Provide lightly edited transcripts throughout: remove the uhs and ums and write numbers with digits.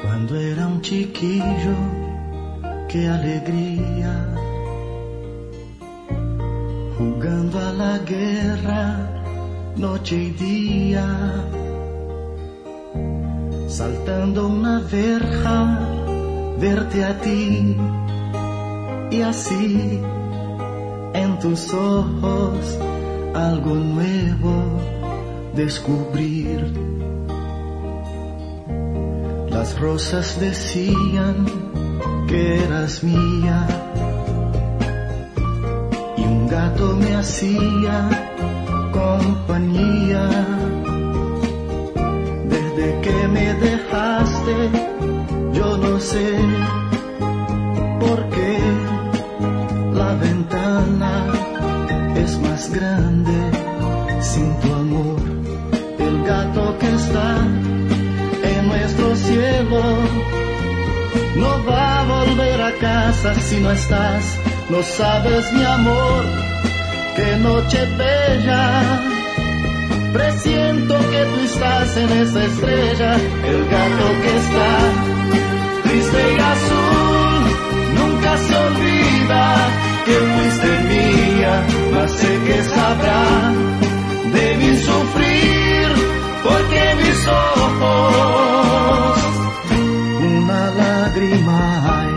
Cuando era un chiquillo, qué alegría, jugando a la guerra, noche y día, saltando una verja, verte a ti, y así, en tus ojos, algo nuevo descubrir. Las rosas decían que eras mía, y un gato me hacía compañía. Desde que me dejaste, yo no sé por qué la ventana es más grande sin tu amor. El gato que está en nuestro cielo no va a volver a casa si no estás. No sabes, mi amor, qué noche bella, presiento que tú estás en esa estrella. El gato que está triste y azul nunca se olvida que fuiste mía, mas sé que sabrá de mi sufrir, porque mis ojos una lágrima hay.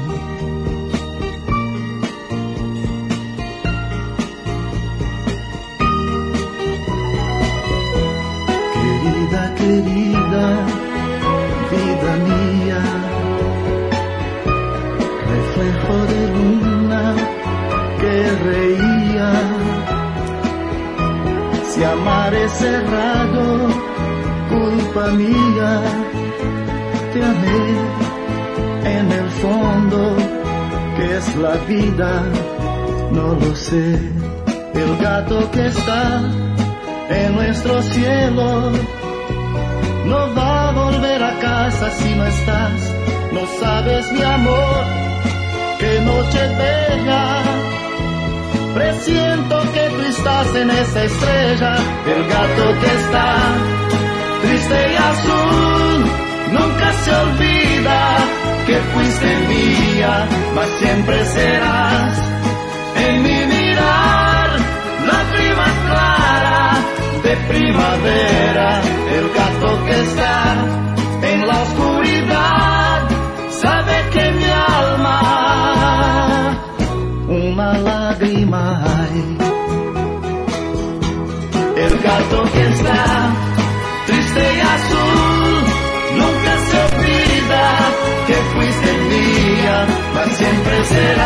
Querida, querida, vida mía, reflejo de luna que reía. Si amar es errado, culpa mía, te amé en el fondo, que es la vida, no lo sé. El gato que está en nuestro cielo no va a volver a casa si no estás. No sabes, mi amor, qué noche bella, presiento que tú estás en esa estrella. El gato que está triste y azul nunca se olvida que fuiste mía, mas siempre serás en mi mirar lágrima clara de primavera. El gato que está en la oscuridad sabe que mi alma una lágrima hay. El gato que está triste y azul nunca se olvida que fuiste mía, mas siempre será